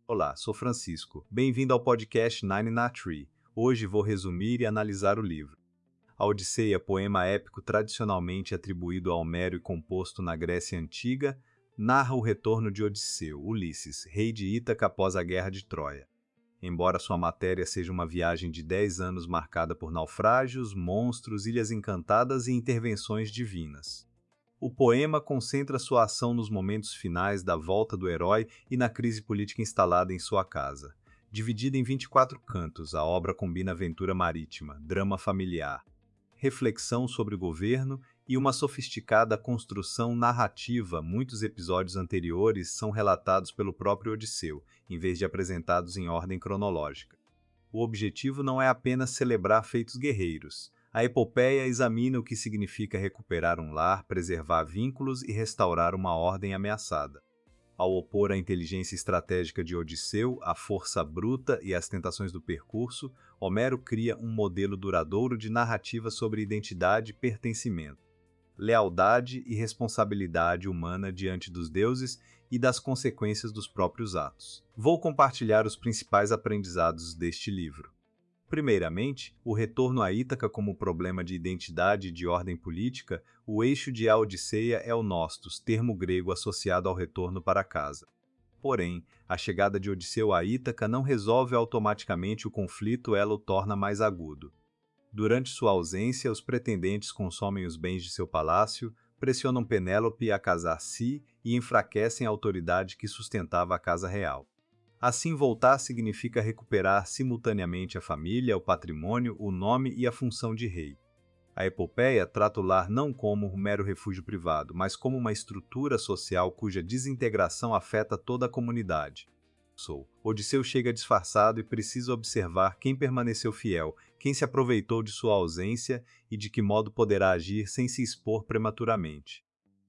Olá, sou Francisco. Bem-vindo ao podcast Nine na Tree. Hoje vou resumir e analisar o livro. A Odisseia, poema épico tradicionalmente atribuído a Homero e composto na Grécia Antiga, narra o retorno de Odisseu, Ulisses, rei de Ítaca após a Guerra de Troia. Embora sua matéria seja uma viagem de 10 anos marcada por naufrágios, monstros, ilhas encantadas e intervenções divinas. O poema concentra sua ação nos momentos finais da volta do herói e na crise política instalada em sua casa. Dividida em 24 cantos, a obra combina aventura marítima, drama familiar, reflexão sobre o governo e uma sofisticada construção narrativa. Muitos episódios anteriores são relatados pelo próprio Odisseu, em vez de apresentados em ordem cronológica. O objetivo não é apenas celebrar feitos guerreiros. A epopeia examina o que significa recuperar um lar, preservar vínculos e restaurar uma ordem ameaçada. Ao opor a inteligência estratégica de Odisseu, a força bruta e as tentações do percurso, Homero cria um modelo duradouro de narrativa sobre identidade e pertencimento, lealdade e responsabilidade humana diante dos deuses e das consequências dos próprios atos. Vou compartilhar os principais aprendizados deste livro. Primeiramente, o retorno a Ítaca como problema de identidade e de ordem política. O eixo de A Odisseia é o nostos, termo grego associado ao retorno para casa. Porém, a chegada de Odisseu a Ítaca não resolve automaticamente o conflito, ela o torna mais agudo. Durante sua ausência, os pretendentes consomem os bens de seu palácio, pressionam Penélope a casar-se e enfraquecem a autoridade que sustentava a casa real. Assim, voltar significa recuperar simultaneamente a família, o patrimônio, o nome e a função de rei. A epopeia trata o lar não como um mero refúgio privado, mas como uma estrutura social cuja desintegração afeta toda a comunidade. Odisseu chega disfarçado e precisa observar quem permaneceu fiel, quem se aproveitou de sua ausência e de que modo poderá agir sem se expor prematuramente.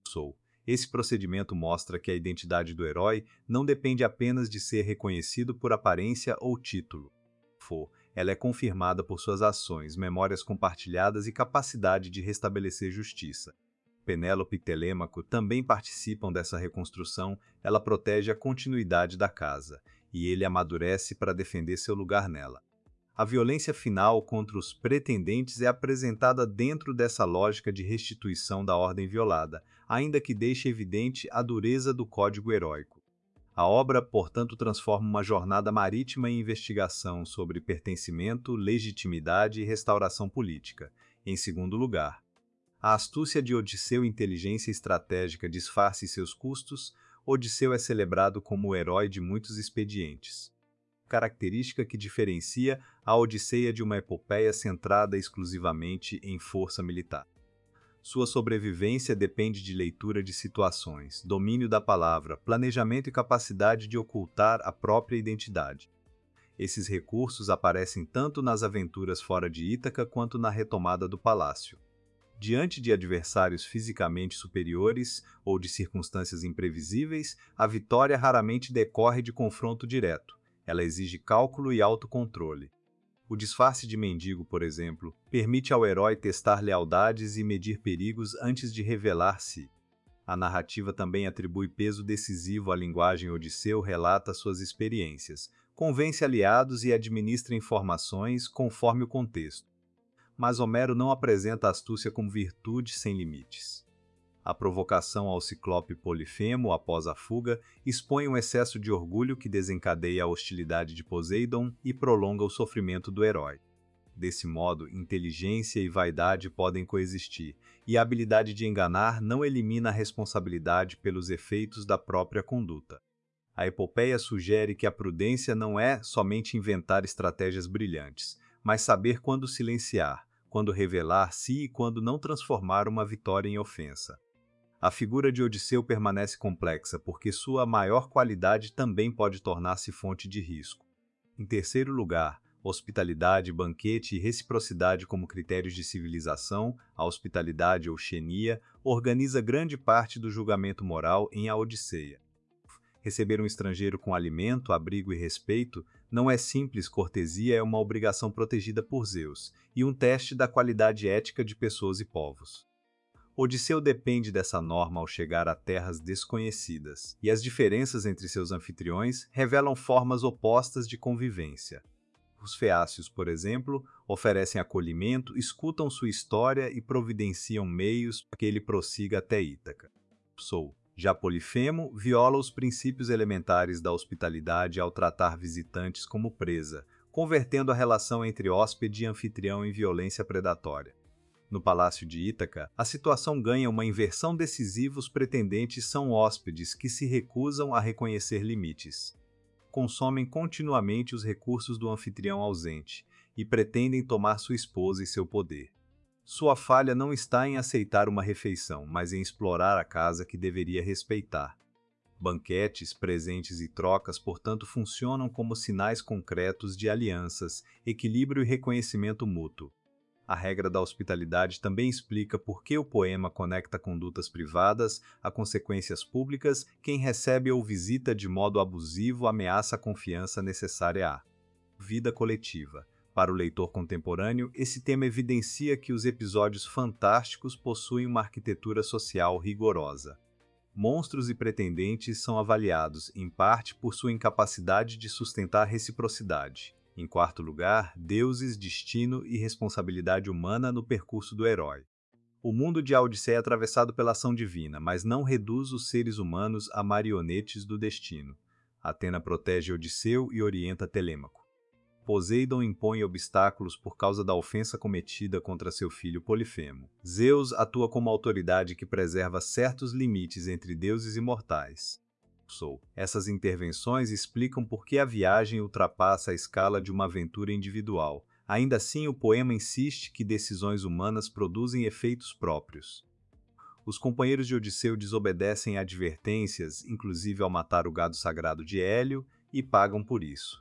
Esse procedimento mostra que a identidade do herói não depende apenas de ser reconhecido por aparência ou título. Ela é confirmada por suas ações, memórias compartilhadas e capacidade de restabelecer justiça. Penélope e Telêmaco também participam dessa reconstrução. Ela protege a continuidade da casa, e ele amadurece para defender seu lugar nela. A violência final contra os pretendentes é apresentada dentro dessa lógica de restituição da ordem violada, ainda que deixe evidente a dureza do código heróico. A obra, portanto, transforma uma jornada marítima em investigação sobre pertencimento, legitimidade e restauração política. Em segundo lugar, a astúcia de Odisseu e inteligência estratégica disfarce seus custos. Odisseu é celebrado como o herói de muitos expedientes, característica que diferencia a Odisseia de uma epopeia centrada exclusivamente em força militar. Sua sobrevivência depende de leitura de situações, domínio da palavra, planejamento e capacidade de ocultar a própria identidade. Esses recursos aparecem tanto nas aventuras fora de Ítaca quanto na retomada do palácio. Diante de adversários fisicamente superiores ou de circunstâncias imprevisíveis, a vitória raramente decorre de confronto direto. Ela exige cálculo e autocontrole. O disfarce de mendigo, por exemplo, permite ao herói testar lealdades e medir perigos antes de revelar-se. A narrativa também atribui peso decisivo à linguagem. Odisseu relata suas experiências, convence aliados e administra informações conforme o contexto. Mas Homero não apresenta a astúcia como virtude sem limites. A provocação ao ciclope Polifemo após a fuga expõe um excesso de orgulho que desencadeia a hostilidade de Poseidon e prolonga o sofrimento do herói. Desse modo, inteligência e vaidade podem coexistir, e a habilidade de enganar não elimina a responsabilidade pelos efeitos da própria conduta. A epopeia sugere que a prudência não é somente inventar estratégias brilhantes, mas saber quando silenciar, quando revelar-se e quando não transformar uma vitória em ofensa. A figura de Odisseu permanece complexa porque sua maior qualidade também pode tornar-se fonte de risco. Em terceiro lugar, hospitalidade, banquete e reciprocidade como critérios de civilização. A hospitalidade ou xenia organiza grande parte do julgamento moral em A Odisseia. Receber um estrangeiro com alimento, abrigo e respeito não é simples cortesia, é uma obrigação protegida por Zeus e um teste da qualidade ética de pessoas e povos. Odisseu depende dessa norma ao chegar a terras desconhecidas, e as diferenças entre seus anfitriões revelam formas opostas de convivência. Os feácios, por exemplo, oferecem acolhimento, escutam sua história e providenciam meios para que ele prossiga até Ítaca. Já Polifemo viola os princípios elementares da hospitalidade ao tratar visitantes como presa, convertendo a relação entre hóspede e anfitrião em violência predatória. No Palácio de Ítaca, a situação ganha uma inversão decisiva. Os pretendentes são hóspedes que se recusam a reconhecer limites. Consomem continuamente os recursos do anfitrião ausente e pretendem tomar sua esposa e seu poder. Sua falha não está em aceitar uma refeição, mas em explorar a casa que deveria respeitar. Banquetes, presentes e trocas, portanto, funcionam como sinais concretos de alianças, equilíbrio e reconhecimento mútuo. A regra da hospitalidade também explica por que o poema conecta condutas privadas a consequências públicas. Quem recebe ou visita de modo abusivo ameaça a confiança necessária à vida coletiva. Para o leitor contemporâneo, esse tema evidencia que os episódios fantásticos possuem uma arquitetura social rigorosa. Monstros e pretendentes são avaliados, em parte, por sua incapacidade de sustentar reciprocidade. Em quarto lugar, deuses, destino e responsabilidade humana no percurso do herói. O mundo de A Odisseia é atravessado pela ação divina, mas não reduz os seres humanos a marionetes do destino. Atena protege Odisseu e orienta Telêmaco. Poseidon impõe obstáculos por causa da ofensa cometida contra seu filho Polifemo. Zeus atua como autoridade que preserva certos limites entre deuses e mortais. Essas intervenções explicam por que a viagem ultrapassa a escala de uma aventura individual. Ainda assim, o poema insiste que decisões humanas produzem efeitos próprios. Os companheiros de Odisseu desobedecem a advertências, inclusive ao matar o gado sagrado de Hélio, e pagam por isso.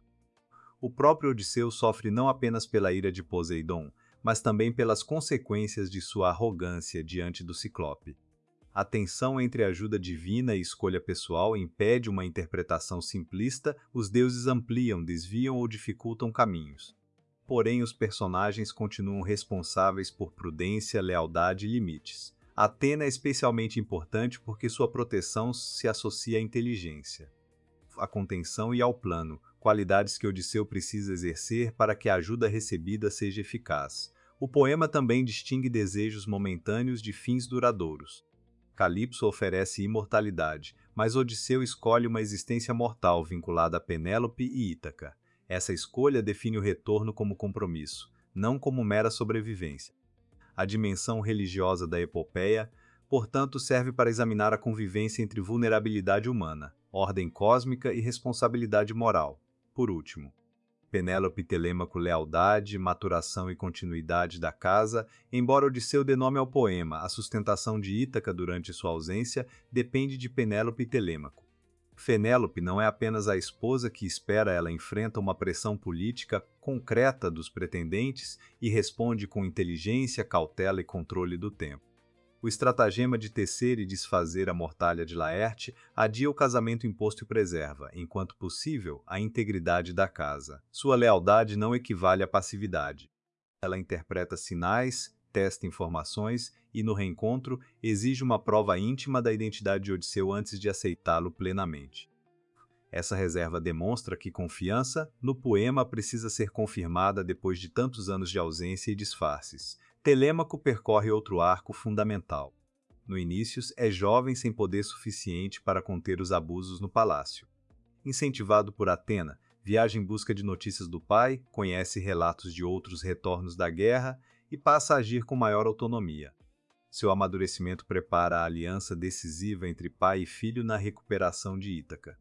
O próprio Odisseu sofre não apenas pela ira de Poseidon, mas também pelas consequências de sua arrogância diante do Ciclope. A tensão entre ajuda divina e escolha pessoal impede uma interpretação simplista. Os deuses ampliam, desviam ou dificultam caminhos. Porém, os personagens continuam responsáveis por prudência, lealdade e limites. Atena é especialmente importante porque sua proteção se associa à inteligência, à contenção e ao plano, qualidades que Odisseu precisa exercer para que a ajuda recebida seja eficaz. O poema também distingue desejos momentâneos de fins duradouros. Calipso oferece imortalidade, mas Odisseu escolhe uma existência mortal vinculada a Penélope e Ítaca. Essa escolha define o retorno como compromisso, não como mera sobrevivência. A dimensão religiosa da epopeia, portanto, serve para examinar a convivência entre vulnerabilidade humana, ordem cósmica e responsabilidade moral. Por último, Penélope e Telêmaco, lealdade, maturação e continuidade da casa. Embora Odisseu dê nome ao poema, a sustentação de Ítaca durante sua ausência depende de Penélope e Telêmaco. Penélope não é apenas a esposa que espera, ela enfrenta uma pressão política concreta dos pretendentes e responde com inteligência, cautela e controle do tempo. O estratagema de tecer e desfazer a mortalha de Laerte adia o casamento imposto e preserva, enquanto possível, a integridade da casa. Sua lealdade não equivale à passividade. Ela interpreta sinais, testa informações e, no reencontro, exige uma prova íntima da identidade de Odisseu antes de aceitá-lo plenamente. Essa reserva demonstra que confiança no poema precisa ser confirmada depois de tantos anos de ausência e disfarces. Telêmaco percorre outro arco fundamental. No início, é jovem sem poder suficiente para conter os abusos no palácio. Incentivado por Atena, viaja em busca de notícias do pai, conhece relatos de outros retornos da guerra e passa a agir com maior autonomia. Seu amadurecimento prepara a aliança decisiva entre pai e filho na recuperação de Ítaca.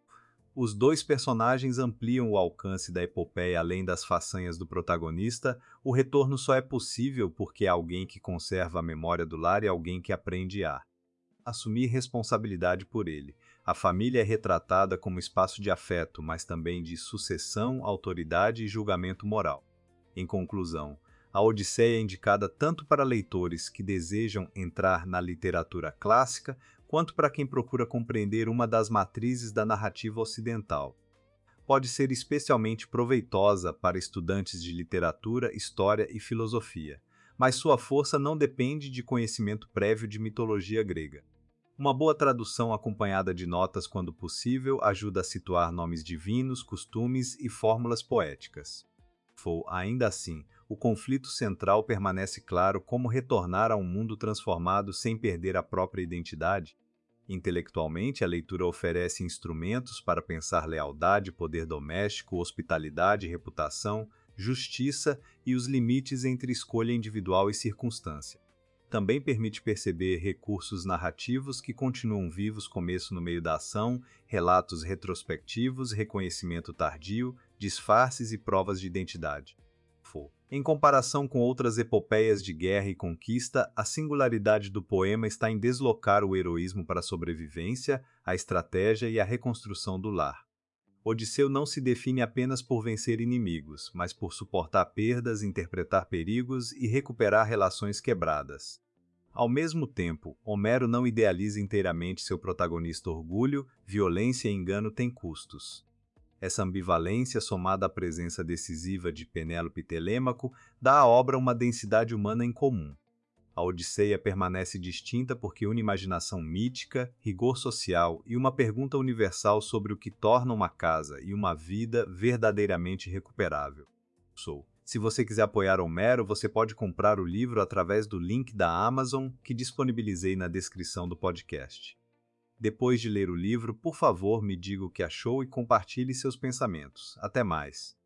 Os dois personagens ampliam o alcance da epopeia além das façanhas do protagonista. O retorno só é possível porque é alguém que conserva a memória do lar e alguém que aprende a assumir responsabilidade por ele. A família é retratada como espaço de afeto, mas também de sucessão, autoridade e julgamento moral. Em conclusão, a Odisseia é indicada tanto para leitores que desejam entrar na literatura clássica, quanto para quem procura compreender uma das matrizes da narrativa ocidental. Pode ser especialmente proveitosa para estudantes de literatura, história e filosofia, mas sua força não depende de conhecimento prévio de mitologia grega. Uma boa tradução acompanhada de notas quando possível ajuda a situar nomes divinos, costumes e fórmulas poéticas. Ainda assim, o conflito central permanece claro: como retornar a um mundo transformado sem perder a própria identidade. Intelectualmente, a leitura oferece instrumentos para pensar lealdade, poder doméstico, hospitalidade, reputação, justiça e os limites entre escolha individual e circunstância. Também permite perceber recursos narrativos que continuam vivos: começo no meio da ação, relatos retrospectivos, reconhecimento tardio, disfarces e provas de identidade. Em comparação com outras epopeias de guerra e conquista, a singularidade do poema está em deslocar o heroísmo para a sobrevivência, a estratégia e a reconstrução do lar. Odisseu não se define apenas por vencer inimigos, mas por suportar perdas, interpretar perigos e recuperar relações quebradas. Ao mesmo tempo, Homero não idealiza inteiramente seu protagonista: orgulho, violência e engano têm custos. Essa ambivalência, somada à presença decisiva de Penélope e Telêmaco, dá à obra uma densidade humana incomum. A Odisseia permanece distinta porque une imaginação mítica, rigor social e uma pergunta universal sobre o que torna uma casa e uma vida verdadeiramente recuperável. Se você quiser apoiar Homero, você pode comprar o livro através do link da Amazon que disponibilizei na descrição do podcast. Depois de ler o livro, por favor, me diga o que achou e compartilhe seus pensamentos. Até mais!